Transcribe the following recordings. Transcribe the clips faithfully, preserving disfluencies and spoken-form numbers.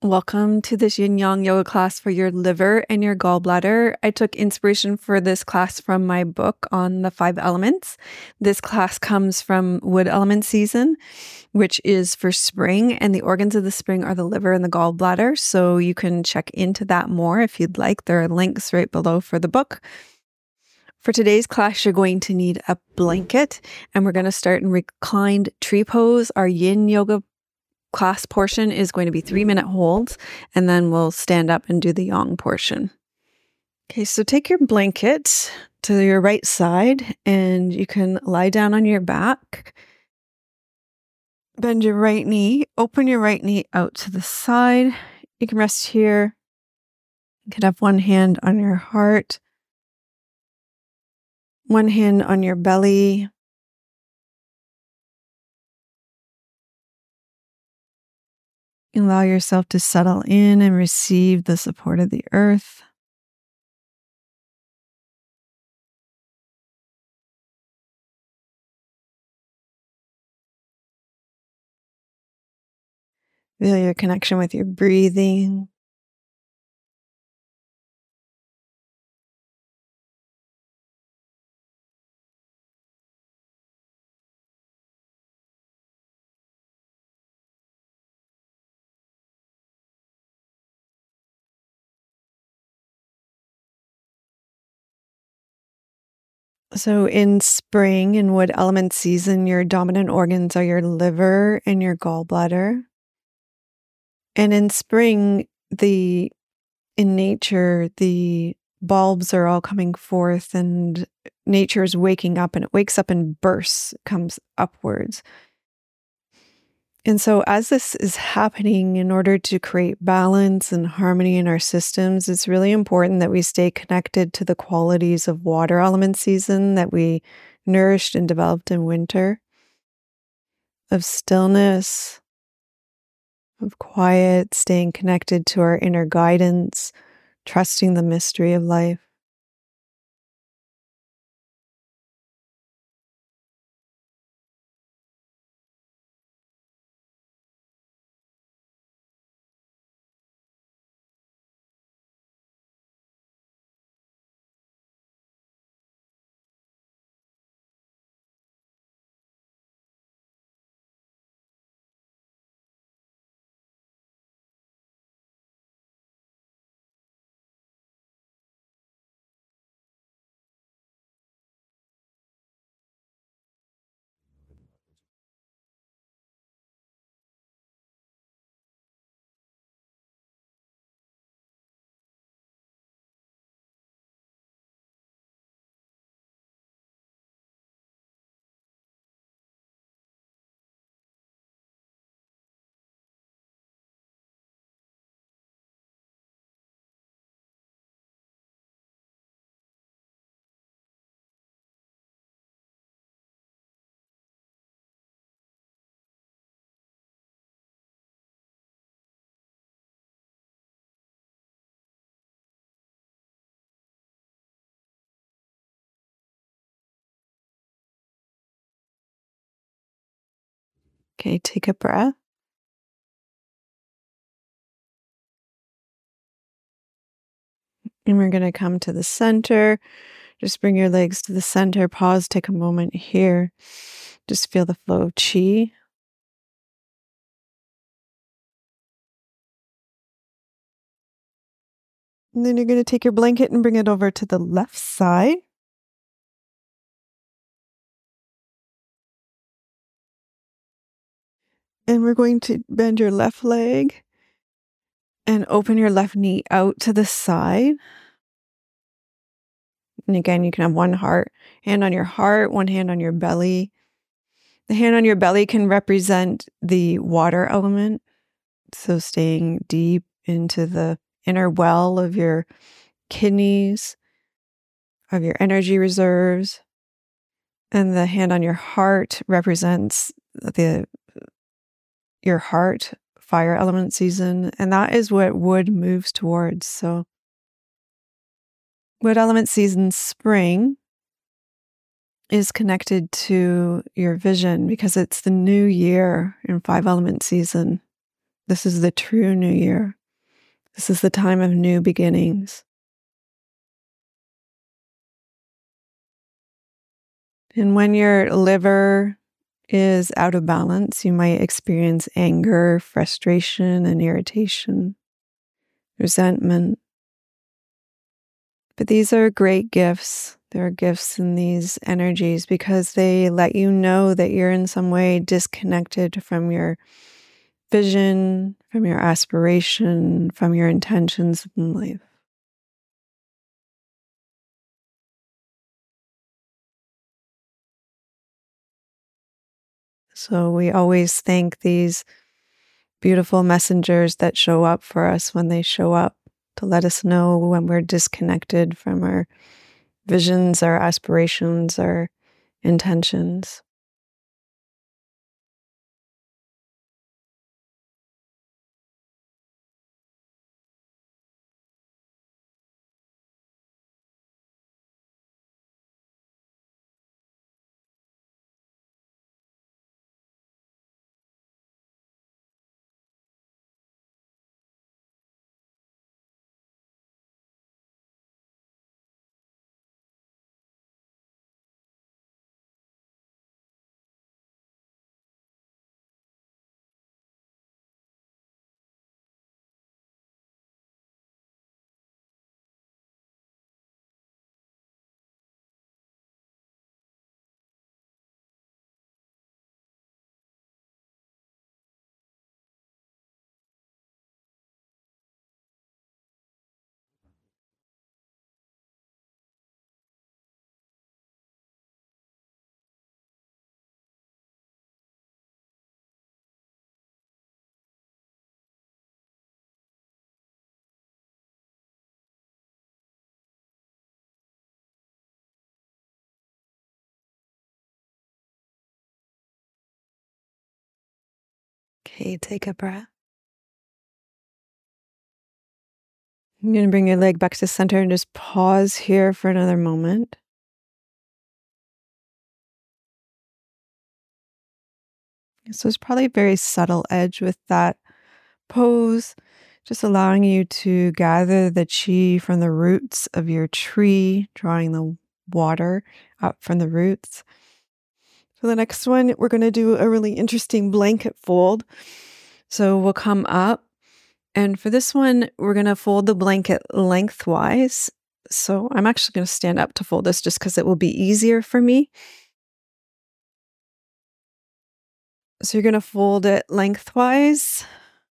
Welcome to this Yin Yang Yoga class for your liver and your gallbladder. I took inspiration for this class from my book on the five elements. This class comes from wood element season, which is for spring, and the organs of the spring are the liver and the gallbladder. So you can check into that more if you'd like. There are links right below for the book. For today's class, you're going to need a blanket, and we're going to start in reclined tree pose. Our Yin Yoga class portion is going to be three minute holds, and then we'll stand up and do the yang portion. Okay, so take your blanket to your right side and you can lie down on your back. Bend your right knee, open your right knee out to the side. You can rest here. You can have one hand on your heart, one hand on your belly. Allow yourself to settle in and receive the support of the earth. Feel your connection with your breathing. So in spring, in wood element season, your dominant organs are your liver and your gallbladder. And in spring, the in nature, the bulbs are all coming forth and nature is waking up, and it wakes up in bursts, comes upwards. And so as this is happening, in order to create balance and harmony in our systems, it's really important that we stay connected to the qualities of water element season that we nourished and developed in winter, of stillness, of quiet, staying connected to our inner guidance, trusting the mystery of life. Okay, take a breath. And we're going to come to the center. Just bring your legs to the center. Pause, take a moment here. Just feel the flow of qi. And then you're going to take your blanket and bring it over to the left side. And we're going to bend your left leg and open your left knee out to the side. And again, you can have one heart, hand on your heart, one hand on your belly. The hand on your belly can represent the water element. So staying deep into the inner well of your kidneys, of your energy reserves. And the hand on your heart represents the your heart, fire element season. And that is what wood moves towards. So wood element season, spring, is connected to your vision because it's the new year in five element season. This is the true new year. This is the time of new beginnings. And when your liver is out of balance, you might experience anger, frustration, and irritation, resentment. But these are great gifts. There are gifts in these energies because they let you know that you're in some way disconnected from your vision, from your aspiration, from your intentions in life. So we always thank these beautiful messengers that show up for us when they show up to let us know when we're disconnected from our visions, our aspirations, our intentions. Okay, take a breath. You're going to bring your leg back to center and just pause here for another moment. So it's probably a very subtle edge with that pose, just allowing you to gather the chi from the roots of your tree, drawing the water up from the roots. For the next one, we're going to do a really interesting blanket fold. So we'll come up, and for this one, we're going to fold the blanket lengthwise. So I'm actually going to stand up to fold this just because it will be easier for me. So you're going to fold it lengthwise.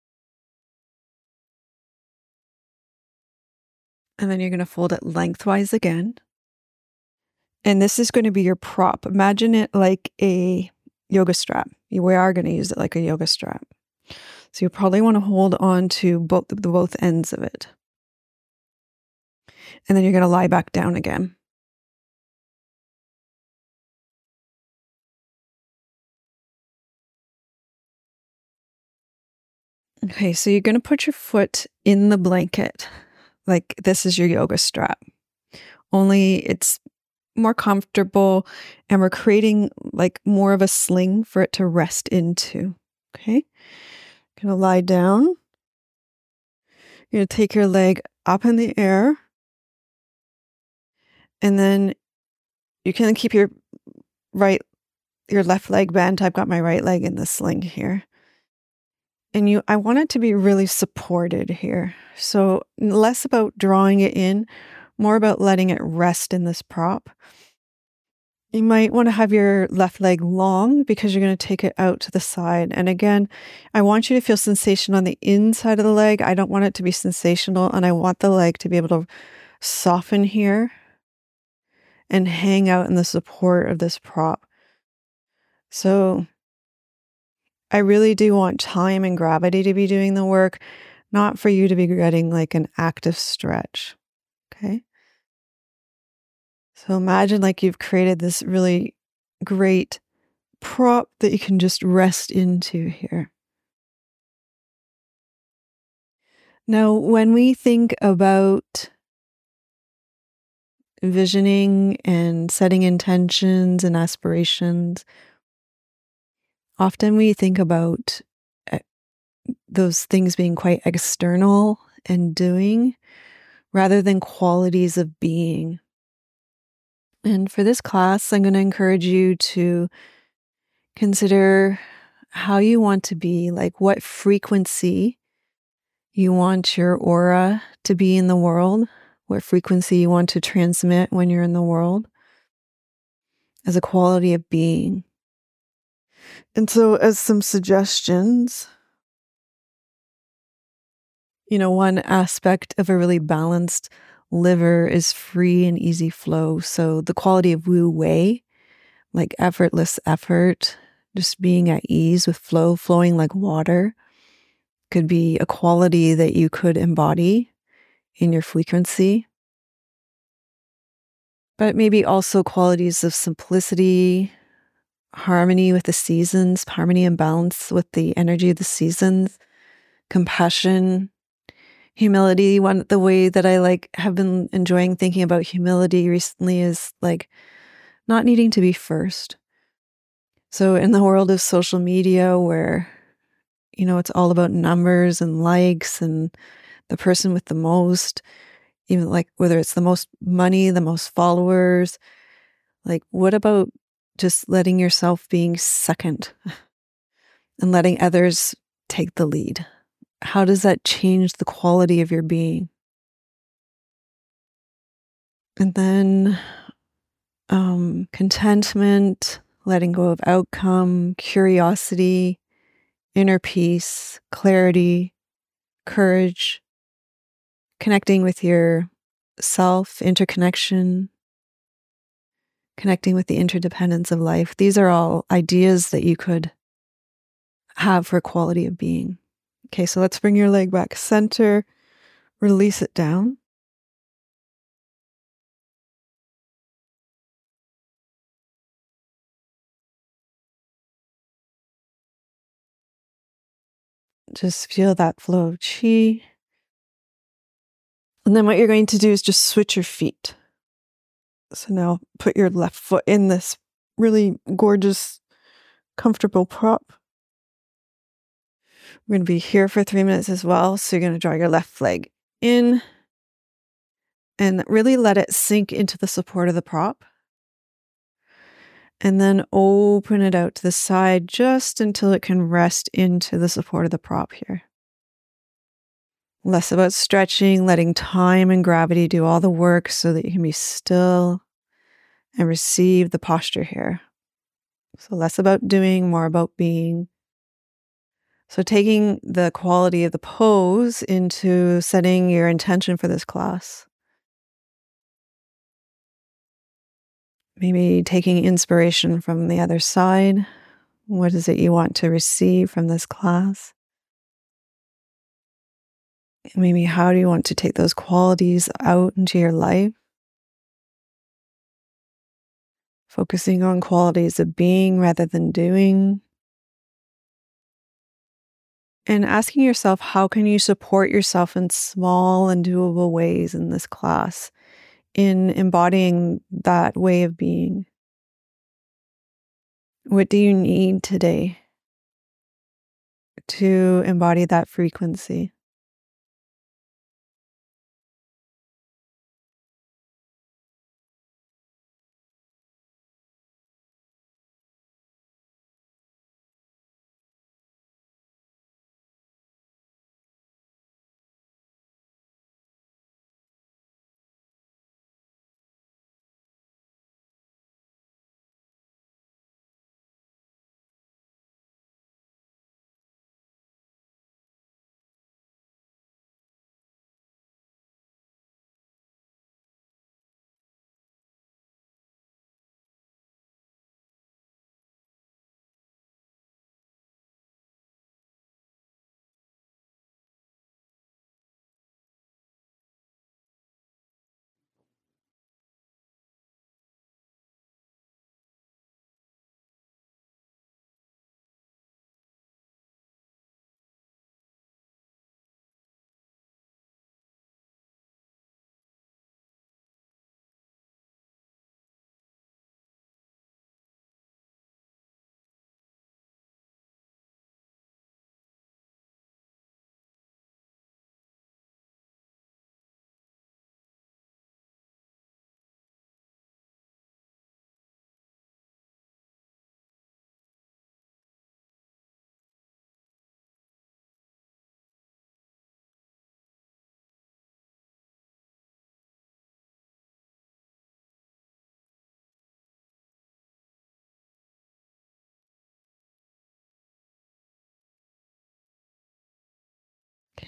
And then you're going to fold it lengthwise again. And this is going to be your prop. Imagine it like a yoga strap. We are going to use it like a yoga strap. So you probably want to hold on to both the both ends of it. And then you're going to lie back down again. Okay, so you're going to put your foot in the blanket. Like this is your yoga strap. Only it's more comfortable and we're creating like more of a sling for it to rest into. Okay. You're going to lie down. You're going to take your leg up in the air. And then you can keep your right, your left leg bent. I've got my right leg in the sling here. And you, I want it to be really supported here. So less about drawing it in, more about letting it rest in this prop. You might want to have your left leg long because you're going to take it out to the side. And again, I want you to feel sensation on the inside of the leg. I don't want it to be sensational. And I want the leg to be able to soften here and hang out in the support of this prop. So I really do want time and gravity to be doing the work, not for you to be getting like an active stretch. Okay. So imagine like you've created this really great prop that you can just rest into here. Now, when we think about visioning and setting intentions and aspirations, often we think about those things being quite external and doing rather than qualities of being. And for this class, I'm going to encourage you to consider how you want to be, like what frequency you want your aura to be in the world, what frequency you want to transmit when you're in the world as a quality of being. And so, as some suggestions, you know, one aspect of a really balanced liver is free and easy flow. So, the quality of Wu Wei, like effortless effort, just being at ease with flow, flowing like water, could be a quality that you could embody in your frequency. But maybe also qualities of simplicity, harmony with the seasons, harmony and balance with the energy of the seasons, compassion, humility. One the way that I like have been enjoying thinking about humility recently is like not needing to be first. So in the world of social media where, you know, it's all about numbers and likes and the person with the most, even like whether it's the most money, the most followers, like what about just letting yourself being second and letting others take the lead? How does that change the quality of your being? And then um, contentment, letting go of outcome, curiosity, inner peace, clarity, courage, connecting with your self, interconnection, connecting with the interdependence of life. These are all ideas that you could have for quality of being. Okay, so let's bring your leg back center, release it down. Just feel that flow of chi. And then what you're going to do is just switch your feet. So now put your left foot in this really gorgeous, comfortable prop. We're going to be here for three minutes as well. So you're going to draw your left leg in and really let it sink into the support of the prop. And then open it out to the side just until it can rest into the support of the prop here. Less about stretching, letting time and gravity do all the work so that you can be still and receive the posture here. So less about doing, more about being. So taking the quality of the pose into setting your intention for this class. Maybe taking inspiration from the other side. What is it you want to receive from this class? Maybe how do you want to take those qualities out into your life? Focusing on qualities of being rather than doing. And asking yourself, how can you support yourself in small and doable ways in this class, in embodying that way of being? What do you need today to embody that frequency?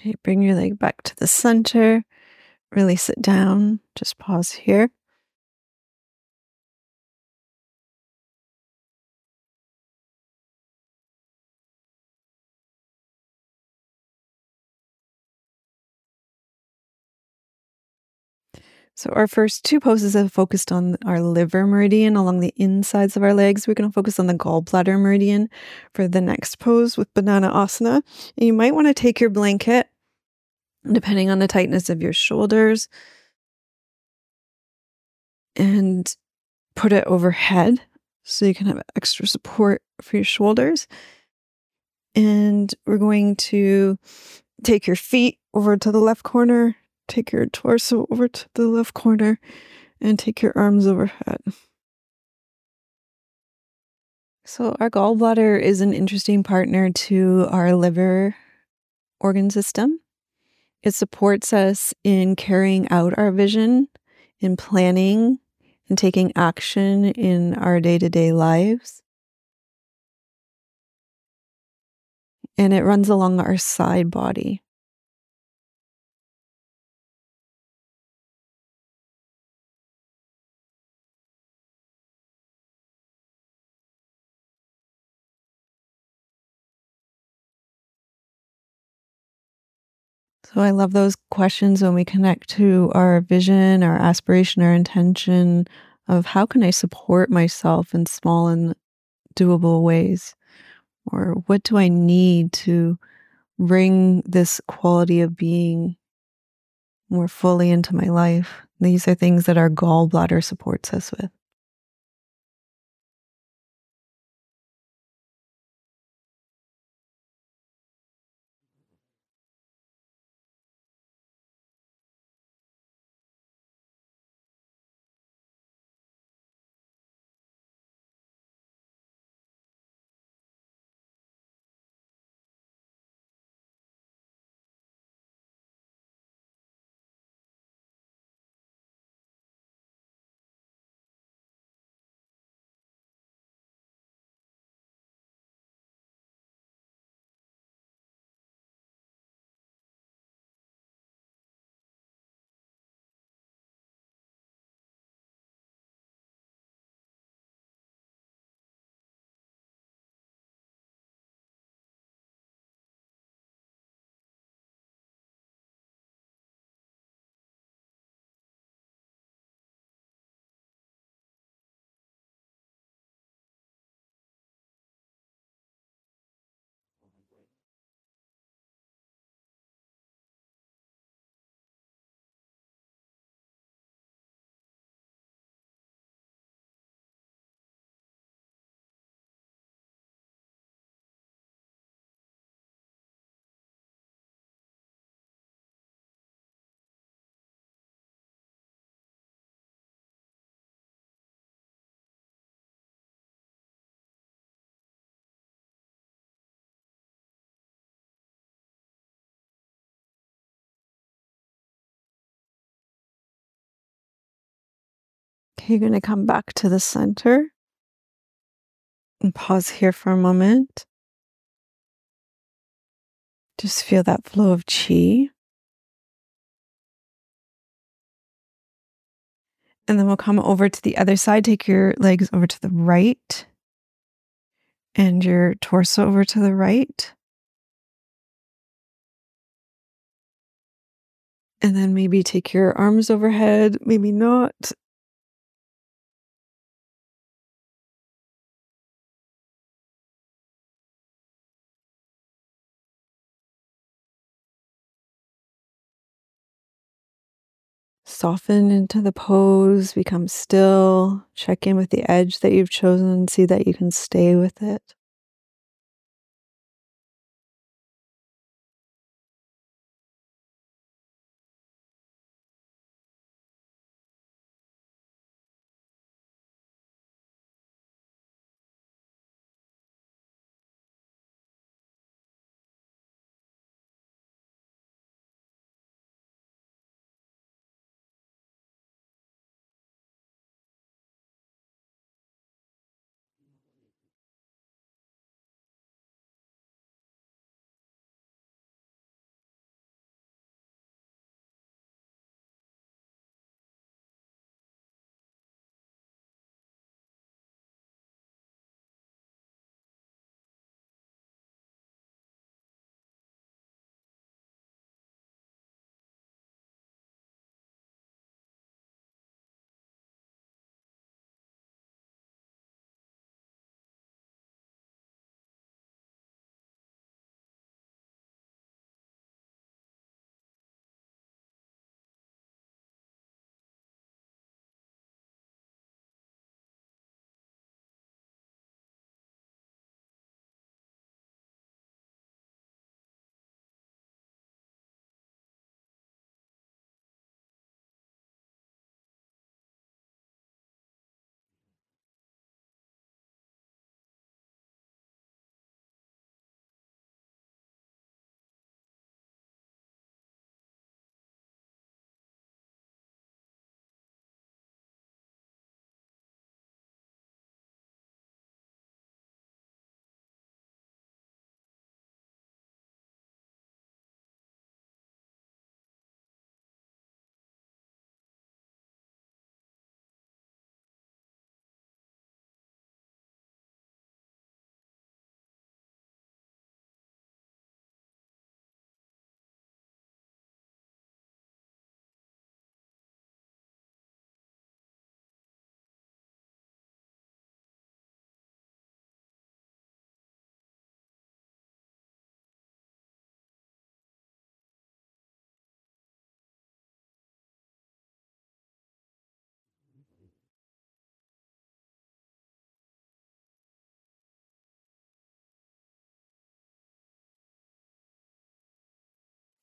Okay, bring your leg back to the center. Release it down. Just pause here. So our first two poses have focused on our liver meridian along the insides of our legs. We're going to focus on the gallbladder meridian for the next pose with Banana Asana. And you might want to take your blanket, depending on the tightness of your shoulders, and put it overhead so you can have extra support for your shoulders. And we're going to take your feet over to the left corner, take your torso over to the left corner, and take your arms overhead. So our gallbladder is an interesting partner to our liver organ system. It supports us in carrying out our vision, in planning, and taking action in our day-to-day lives. And it runs along our side body. So I love those questions when we connect to our vision, our aspiration, our intention of how can I support myself in small and doable ways? Or what do I need to bring this quality of being more fully into my life? These are things that our gallbladder supports us with. Okay, you're going to come back to the center and pause here for a moment. Just feel that flow of chi. And then we'll come over to the other side. Take your legs over to the right and your torso over to the right. And then maybe take your arms overhead, maybe not. Soften into the pose, become still, check in with the edge that you've chosen, see that you can stay with it.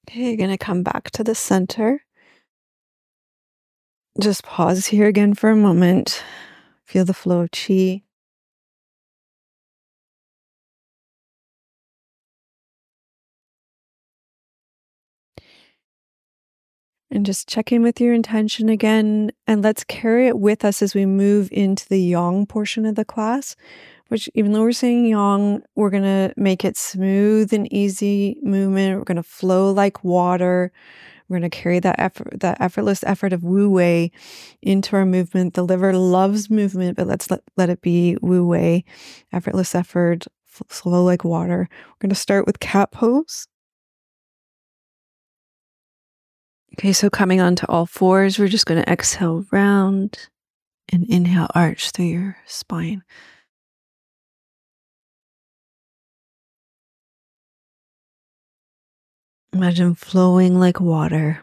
Okay, you're going to come back to the center. Just pause here again for a moment. Feel the flow of chi. And just check in with your intention again. And let's carry it with us as we move into the yang portion of the class, which, even though we're saying yang, we're going to make it smooth and easy movement. We're going to flow like water. We're going to carry that effort, that effortless effort of Wu Wei into our movement. The liver loves movement, but let's let, let it be Wu Wei, effortless effort, flow like water. We're going to start with cat pose. Okay, so coming onto all fours, we're just going to exhale round and inhale arch through your spine. Imagine flowing like water.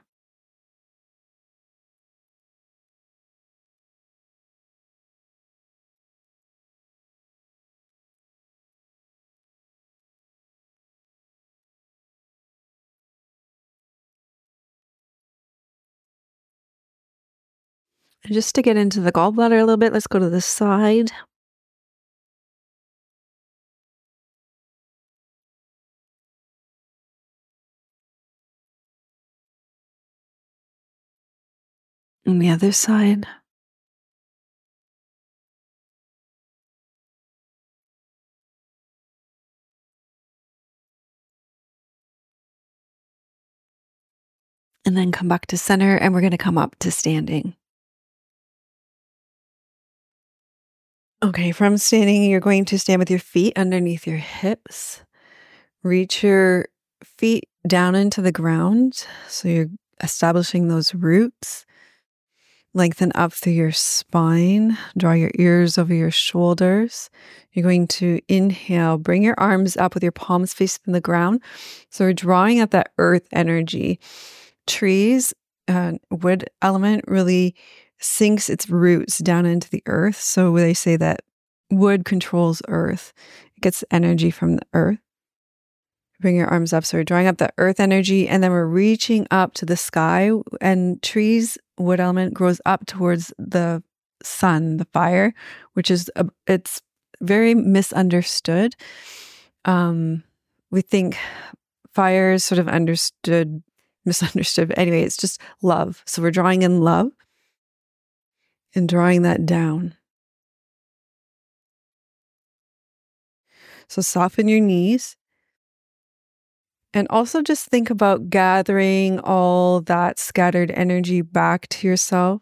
And just to get into the gallbladder a little bit, let's go to the side. And the other side. And then come back to center, and we're going to come up to standing. Okay, from standing, you're going to stand with your feet underneath your hips. Reach your feet down into the ground. So you're establishing those roots. Lengthen up through your spine. Draw your ears over your shoulders. You're going to inhale. Bring your arms up with your palms facing the ground. So we're drawing at that earth energy. Trees, uh, wood element really sinks its roots down into the earth. So they say that wood controls earth. It gets energy from the earth. Bring your arms up. So we're drawing up the earth energy, and then we're reaching up to the sky. And trees, wood element, grows up towards the sun, the fire, which is, a, it's very misunderstood. Um, we think fire is sort of understood, misunderstood. But anyway, it's just love. So we're drawing in love and drawing that down. So soften your knees. And also just think about gathering all that scattered energy back to yourself.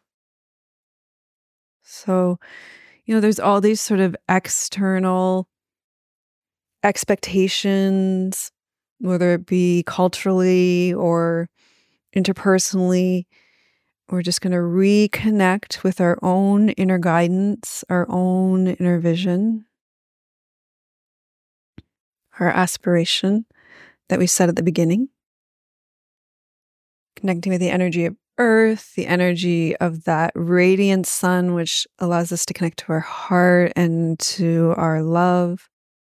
So, you know, there's all these sort of external expectations, whether it be culturally or interpersonally. We're just going to reconnect with our own inner guidance, our own inner vision, our aspiration that we said at the beginning. Connecting with the energy of earth, the energy of that radiant sun, which allows us to connect to our heart and to our love.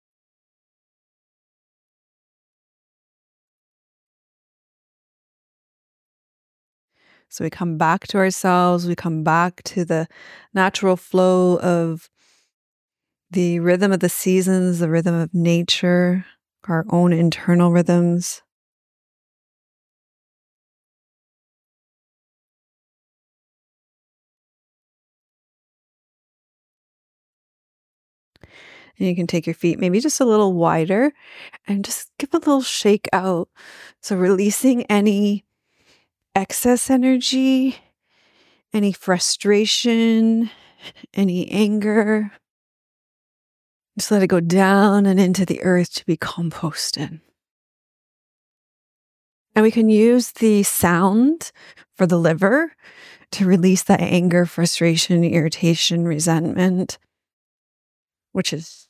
So we come back to ourselves, we come back to the natural flow of the rhythm of the seasons, the rhythm of nature, our own internal rhythms. And you can take your feet maybe just a little wider and just give a little shake out. So releasing any excess energy, any frustration, any anger. Just let it go down and into the earth to be composted. And we can use the sound for the liver to release that anger, frustration, irritation, resentment, which is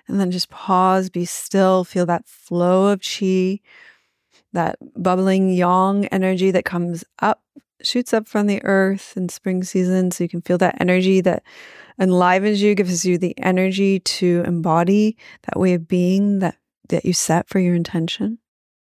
And then just pause, be still, feel that flow of chi, that bubbling yang energy that comes up, shoots up from the earth in spring season. So you can feel that energy that enlivens you, gives you the energy to embody that way of being that, that you set for your intention.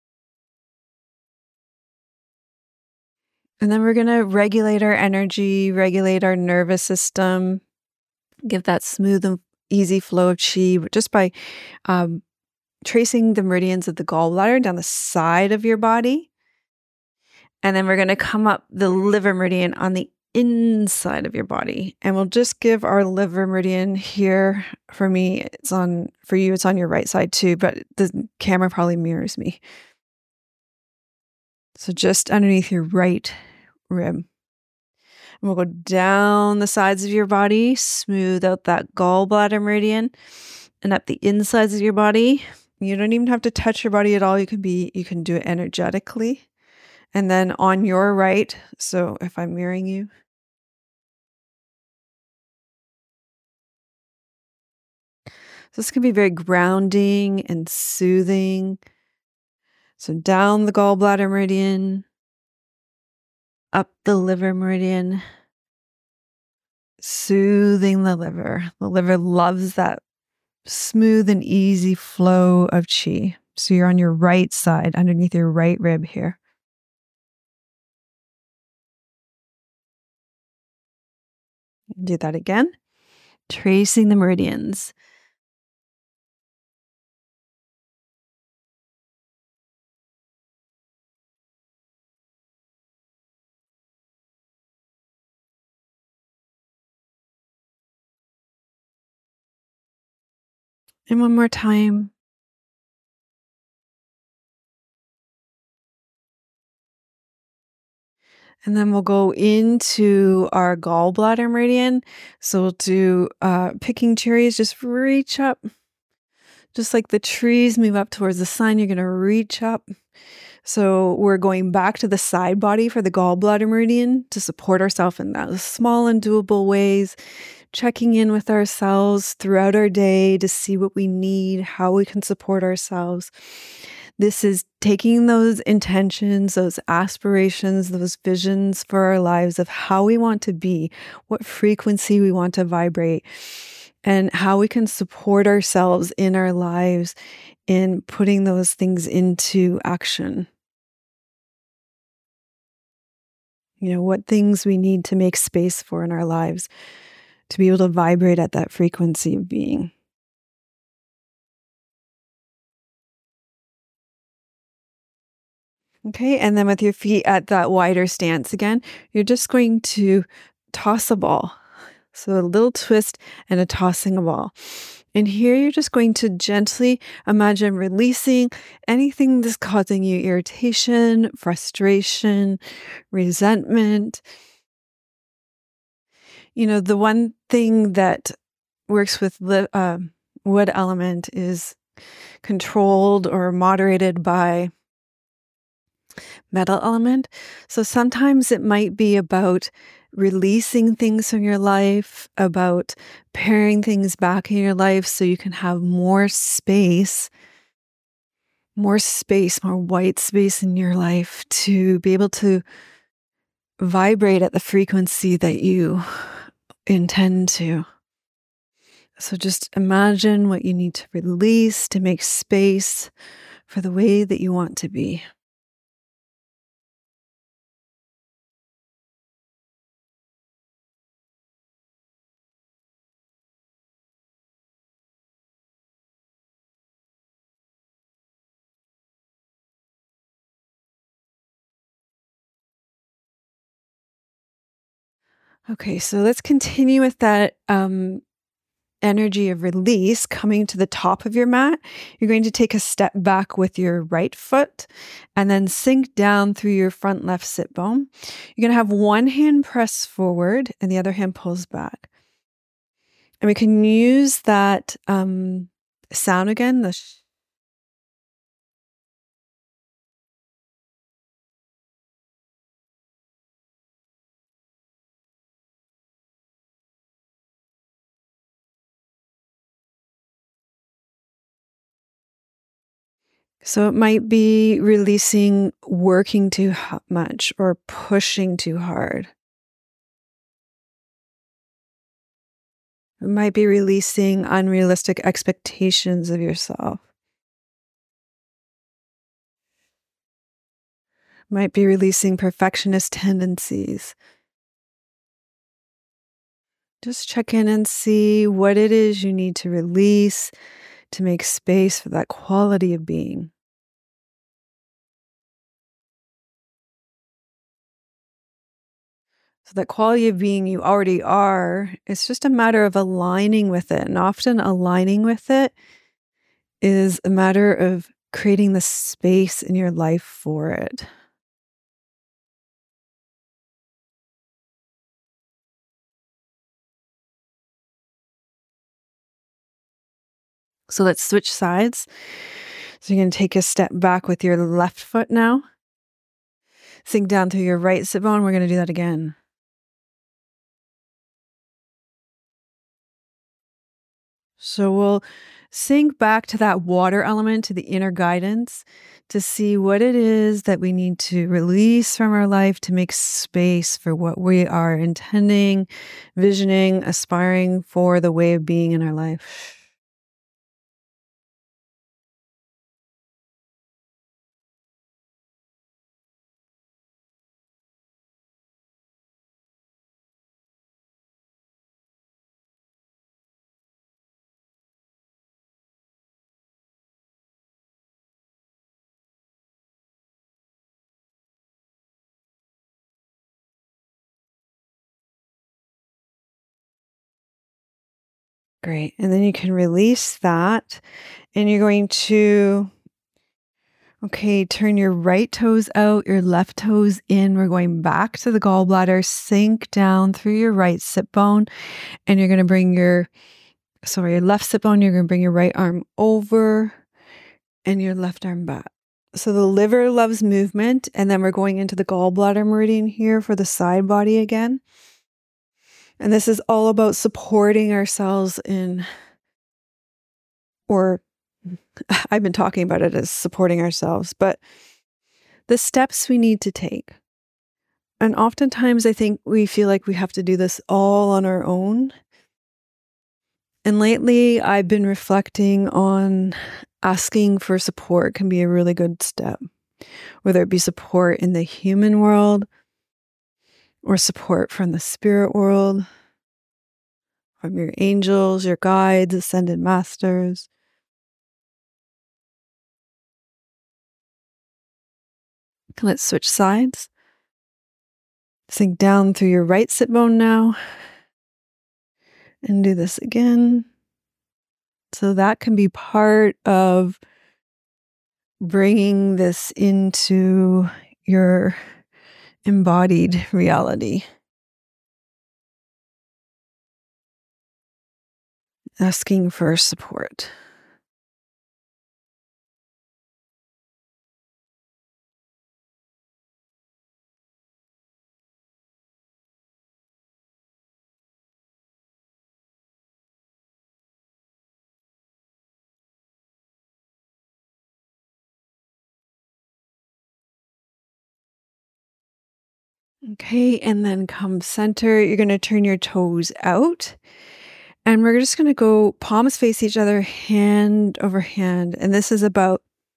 And then we're going to regulate our energy, regulate our nervous system, give that smooth and easy flow of chi just by um, tracing the meridians of the gallbladder down the side of your body. And then we're going to come up the liver meridian on the inside of your body. And we'll just give our liver meridian here. For me, it's on, for you, it's on your right side too, but the camera probably mirrors me. So just underneath your right rib. And we'll go down the sides of your body, smooth out that gallbladder meridian, and up the insides of your body. You don't even have to touch your body at all. You can be, you can do it energetically. And then on your right, so if I'm mirroring you, so this can be very grounding and soothing. So down the gallbladder meridian, up the liver meridian, soothing the liver. The liver loves that smooth and easy flow of chi. So you're on your right side, underneath your right rib here. Do that again. Tracing the meridians. And one more time. And then we'll go into our gallbladder meridian. So we'll do uh, picking cherries, just reach up. Just like the trees move up towards the sun, you're going to reach up. So we're going back to the side body for the gallbladder meridian to support ourselves in those small and doable ways, checking in with ourselves throughout our day to see what we need, how we can support ourselves. This is taking those intentions, those aspirations, those visions for our lives of how we want to be, what frequency we want to vibrate, and how we can support ourselves in our lives in putting those things into action. You know, what things we need to make space for in our lives to be able to vibrate at that frequency of being. Okay, and then with your feet at that wider stance again, you're just going to toss a ball. So a little twist and a tossing a ball. And here you're just going to gently imagine releasing anything that's causing you irritation, frustration, resentment. You know, the one thing that works with the uh, wood element is controlled or moderated by metal element. So sometimes it might be about releasing things from your life, about paring things back in your life so you can have more space, more space, more white space in your life to be able to vibrate at the frequency that you intend to. So just imagine what you need to release to make space for the way that you want to be. Okay, so let's continue with that um, energy of release coming to the top of your mat. You're going to take a step back with your right foot and then sink down through your front left sit bone. You're going to have one hand press forward and the other hand pulls back. And we can use that um, sound again, the sh- So it might be releasing working too much or pushing too hard. It might be releasing unrealistic expectations of yourself. It might be releasing perfectionist tendencies. Just check in and see what it is you need to release to make space for that quality of being. So that quality of being you already are, it's just a matter of aligning with it. And often aligning with it is a matter of creating the space in your life for it. So let's switch sides. So you're going to take a step back with your left foot now. Sink down through your right sit bone. We're going to do that again. So we'll sink back to that water element, to the inner guidance, to see what it is that we need to release from our life to make space for what we are intending, visioning, aspiring for the way of being in our life. Great. And then you can release that and you're going to, okay, turn your right toes out, your left toes in. We're going back to the gallbladder, sink down through your right sit bone, and you're going to bring your, sorry, your left sit bone, you're going to bring your right arm over and your left arm back. So the liver loves movement, and then we're going into the gallbladder meridian here for the side body again. And this is all about supporting ourselves in, or I've been talking about it as supporting ourselves, but the steps we need to take. And oftentimes I think we feel like we have to do this all on our own. And lately I've been reflecting on asking for support can be a really good step, whether it be support in the human world or support from the spirit world, from your angels, your guides, ascended masters. Let's switch sides. Sink down through your right sit bone now and do this again. So that can be part of bringing this into your embodied reality. Asking for support. Okay, and then come center. You're going to turn your toes out. And we're just going to go palms face each other, hand over hand. And this is about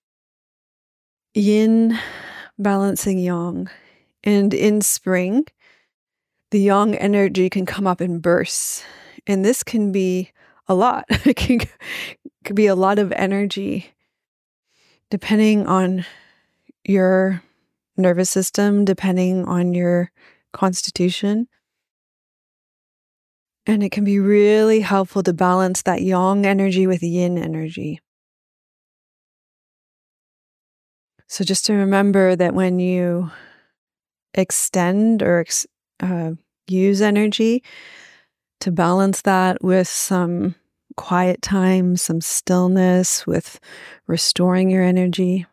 yin balancing yang. And in spring, the yang energy can come up in bursts. And this can be a lot. It can, could be a lot of energy depending on your nervous system, depending on your constitution. And it can be really helpful to balance that yang energy with yin energy. So just to remember that when you extend or ex- uh, use energy, to balance that with some quiet time, some stillness, with restoring your energy.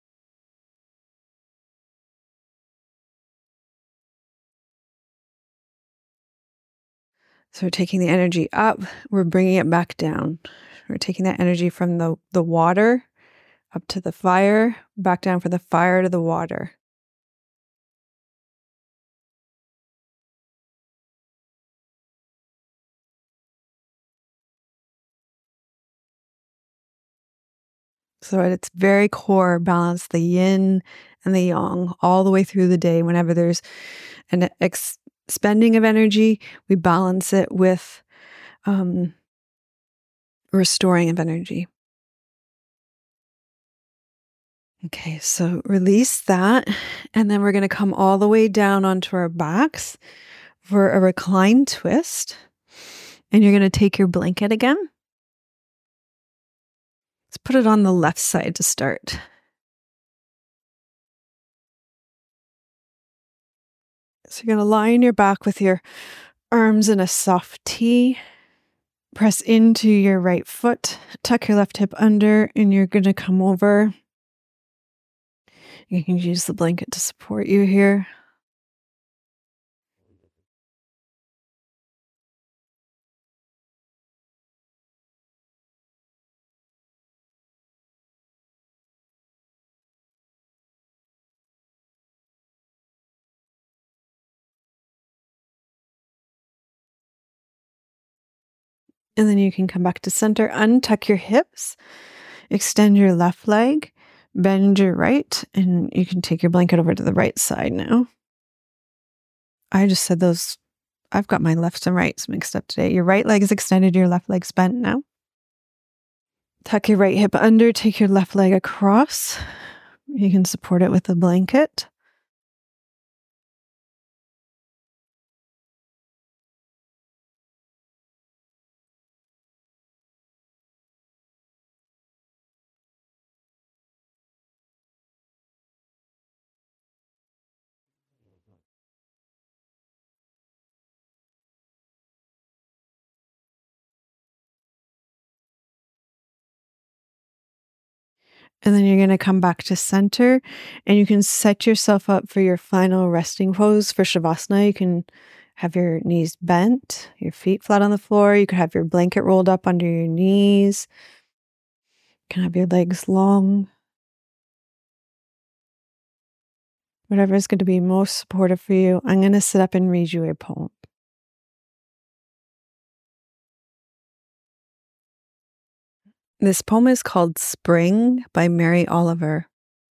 So we're taking the energy up, we're bringing it back down. We're taking that energy from the, the water Up to the fire, back down for the fire to the water. So at its very core, balance the yin and the yang all the way through the day. Whenever there's an expending of energy, we balance it with um, restoring of energy. Okay, so release that. And then we're going to come all the way down onto our backs for a recline twist. And you're going to take your blanket again. Let's put it on the left side to start. So you're going to lie on your back with your arms in a soft T. Press into your right foot, tuck your left hip under, and you're going to come over. You can use the blanket to support you here. And then you can come back to center, untuck your hips, extend your left leg, bend your right, and you can take your blanket over to the right side now. I just said those, I've got my lefts and rights mixed up today. Your right leg is extended, your left leg's bent now. Tuck your right hip under, take your left leg across. You can support it with a blanket. And then you're going to come back to center and you can set yourself up for your final resting pose for Shavasana. You can have your knees bent, your feet flat on the floor. You could have your blanket rolled up under your knees. You can have your legs long. Whatever is going to be most supportive for you. I'm going to sit up and read you a poem. This poem is called Spring by Mary Oliver.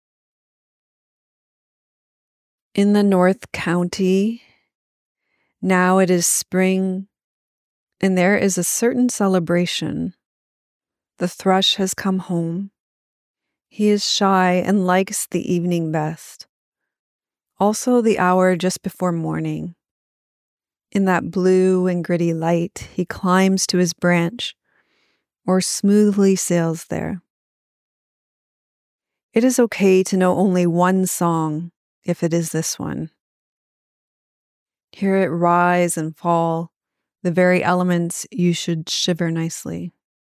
In the North County, now it is spring, and there is a certain celebration. The thrush has come home. He is shy and likes the evening best. Also the hour just before morning. In that blue and gritty light, he climbs to his branch or smoothly sails there. It is okay to know only one song, if it is this one. Hear it rise and fall, the very elements you should shiver nicely.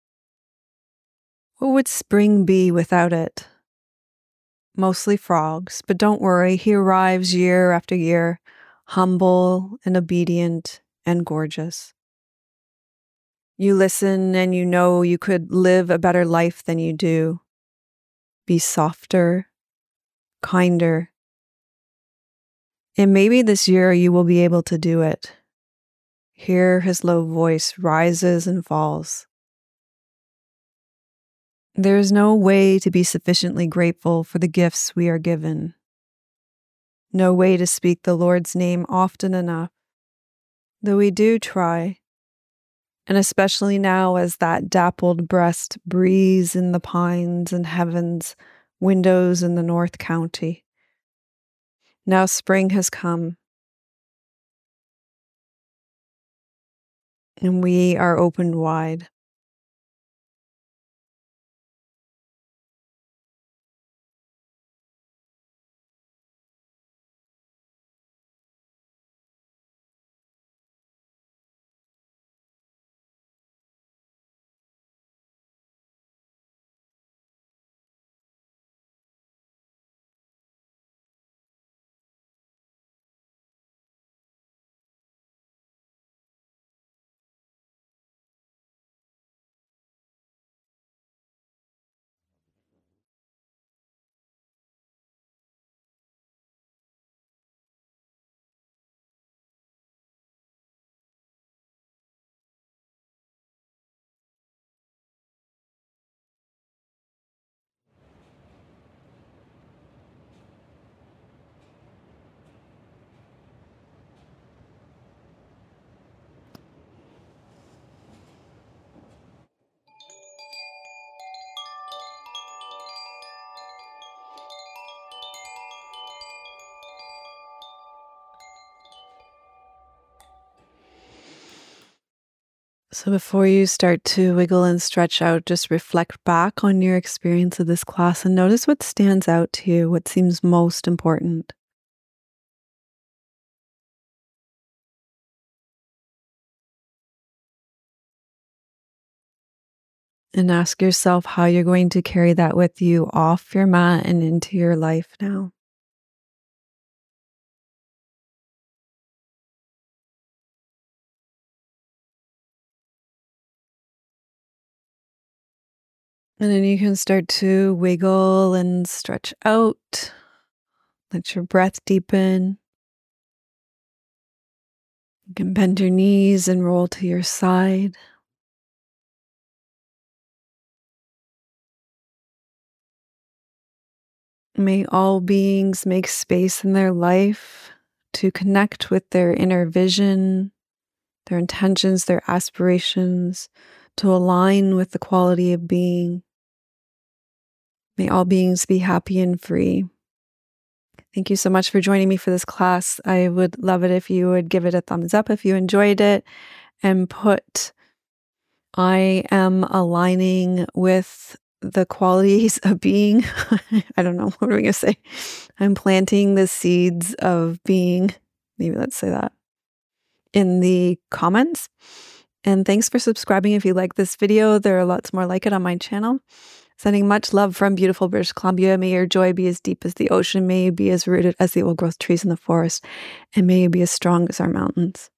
What would spring be without it? Mostly frogs, but don't worry, he arrives year after year, humble and obedient and gorgeous. You listen and you know you could live a better life than you do. Be softer, kinder. And maybe this year you will be able to do it. Hear his low voice rises and falls. There is no way to be sufficiently grateful for the gifts we are given. No way to speak the Lord's name often enough, though we do try. And especially now as that dappled breast breathes in the pines and heaven's windows in the North County. Now spring has come, and we are opened wide. So before you start to wiggle and stretch out, just reflect back on your experience of this class and notice what stands out to you, what seems most important. And ask yourself how you're going to carry that with you off your mat and into your life now. And then you can start to wiggle and stretch out. Let your breath deepen. You can bend your knees and roll to your side. May all beings make space in their life to connect with their inner vision, their intentions, their aspirations, to align with the quality of being. May all beings be happy and free. Thank you so much for joining me for this class. I would love it if you would give it a thumbs up if you enjoyed it and put, I am aligning with the qualities of being. I don't know. What are we going to say? I'm planting the seeds of being. Maybe let's say that in the comments. And thanks for subscribing if you like this video. There are lots more like it on my channel. Sending much love from beautiful British Columbia. May your joy be as deep as the ocean. May you be as rooted as the old growth trees in the forest. And may you be as strong as our mountains.